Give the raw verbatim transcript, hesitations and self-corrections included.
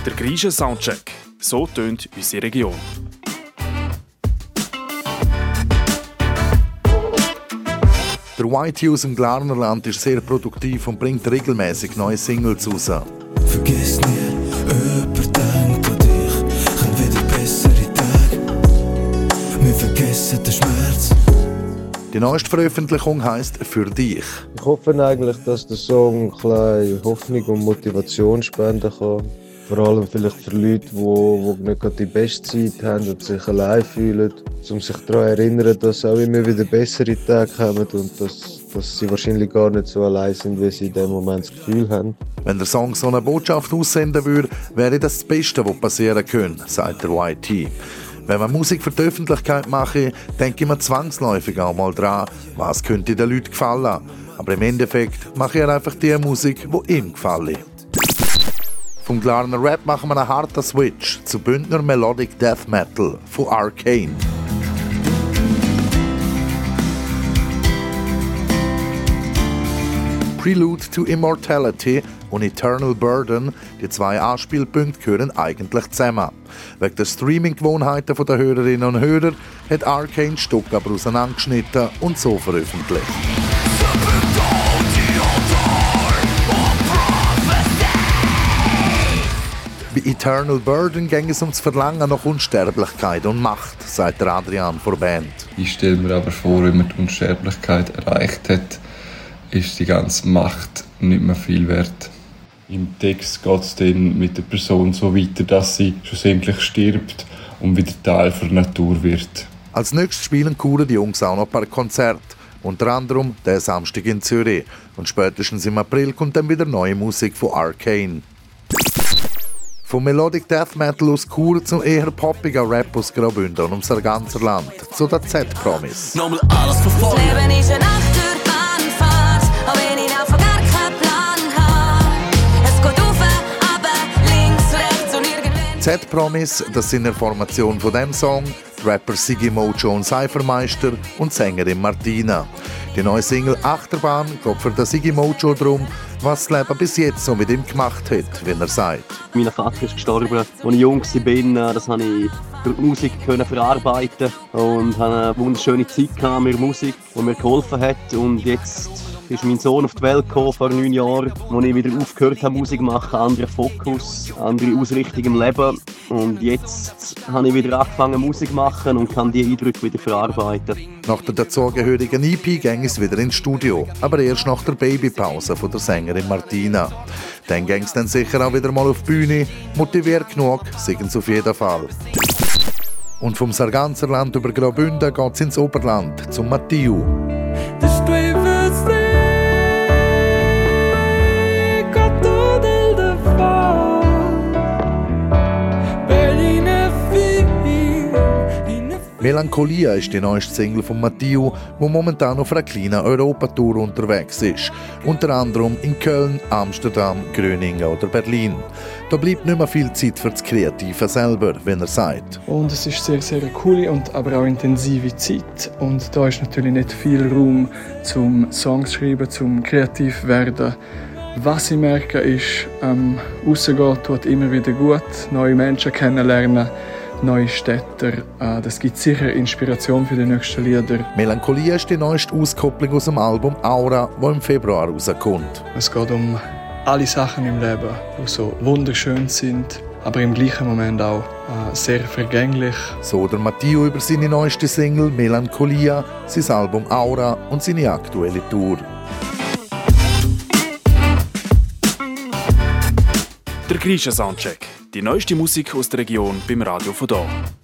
Der Griechen Soundcheck. So tönt unsere Region. Der Whitey aus dem Glarnerland ist sehr produktiv und bringt regelmäßig neue Singles raus. Vergiss nie, überdenk an dich, kommt wieder bessere Tage. Wir vergessen den Schmerz. Die neueste Veröffentlichung heisst «Für dich». Ich hoffe eigentlich, dass der Song ein bisschen Hoffnung und Motivation spenden kann. Vor allem vielleicht für Leute, die, die nicht gerade die beste Zeit haben und sich allein fühlen, um sich daran zu erinnern, dass auch immer wieder bessere Tage kommen und dass, dass sie wahrscheinlich gar nicht so allein sind, wie sie in dem Moment das Gefühl haben. Wenn der Song so eine Botschaft aussenden würde, wäre das das Beste, was passieren könnte, sagt der Y T. Wenn man Musik für die Öffentlichkeit mache, denke ich mir zwangsläufig auch mal dran, was könnte den Leuten gefallen. Aber im Endeffekt mache ich einfach die Musik, die ihm gefällt. Vom Glarner Rap machen wir einen harten Switch zu Bündner Melodic Death Metal von Arcane. Prelude to Immortality und Eternal Burden, die zwei Anspielpunkte, gehören eigentlich zusammen. Wegen der Streaming-Gewohnheiten der Hörerinnen und Hörer hat Arcane das Stück aber auseinandergeschnitten und so veröffentlicht. Bei Eternal Burden ging es um das Verlangen nach Unsterblichkeit und Macht, sagt der Adrian von der Band. Ich stelle mir aber vor, wenn man die Unsterblichkeit erreicht hat, ist die ganze Macht nicht mehr viel wert. Im Text geht es dann mit der Person so weiter, dass sie schlussendlich stirbt und wieder Teil der Natur wird. Als nächstes spielen Kuren die Jungs auch noch ein paar Konzerte. Unter anderem der Samstag in Zürich. Und spätestens im April kommt dann wieder neue Musik von Arcane. Vom Melodic Death Metal aus Chur zum eher poppigen Rap aus Graubünden und ums ganze Land. Zu der Z-Promise. Nochmal alles von vorne. Das Leben ist eine Achterbahnfahrt, auch wenn ich davon gar keinen Plan habe. Es geht rauf, runter, links, rechts und irgendwann... Z-Promise, das sind eine Formation von diesem Song, die Rapper Siggy Mojo und Cyphermeister und Sängerin Martina. Die neue Single «Achterbahn» geht für den Siggy Mojo darum, was das Leben bis jetzt so mit ihm gemacht hat, wie er sagt. Mein Vater ist gestorben, als ich jung war. Das konnte ich durch die Musik verarbeiten und hatte eine wunderschöne Zeit mit Musik, die mir geholfen hat. Und jetzt ist mein Sohn auf die Welt gekommen, vor neun Jahren, als ich wieder aufgehört habe, Musik zu machen, anderen Fokus, andere Ausrichtung im Leben. Und jetzt habe ich wieder angefangen, Musik zu machen und kann diese Eindrücke wieder verarbeiten. Nach der dazugehörigen E P ging es wieder ins Studio, aber erst nach der Babypause von der Sängerin Martina. Dann ging es dann sicher auch wieder mal auf die Bühne, motiviert genug, sagen sie auf jeden Fall. Und vom Sarganserland über Graubünden geht es ins Oberland, zum Matthieu. Melancholia ist die neueste Single von Matthieu, der momentan auf einer kleinen Europatour unterwegs ist. Unter anderem in Köln, Amsterdam, Gröningen oder Berlin. Da bleibt nicht mehr viel Zeit für das Kreative selber, wenn er sagt. Und es ist sehr, sehr eine coole und aber auch intensive Zeit. Und da ist natürlich nicht viel Raum zum Songs schreiben, zum kreativ werden. Was ich merke ist, ähm, rausgehen tut immer wieder gut, neue Menschen kennenlernen. Neue Städter. Das gibt sicher Inspiration für die nächsten Lieder. Melancholia ist die neueste Auskopplung aus dem Album Aura, das im Februar rauskommt. Es geht um alle Sachen im Leben, die so wunderschön sind, aber im gleichen Moment auch äh, sehr vergänglich. So der Matthieu über seine neueste Single Melancholia, sein Album Aura und seine aktuelle Tour. Der Griechen Soundcheck. Die neueste Musik aus der Region beim Radio von da.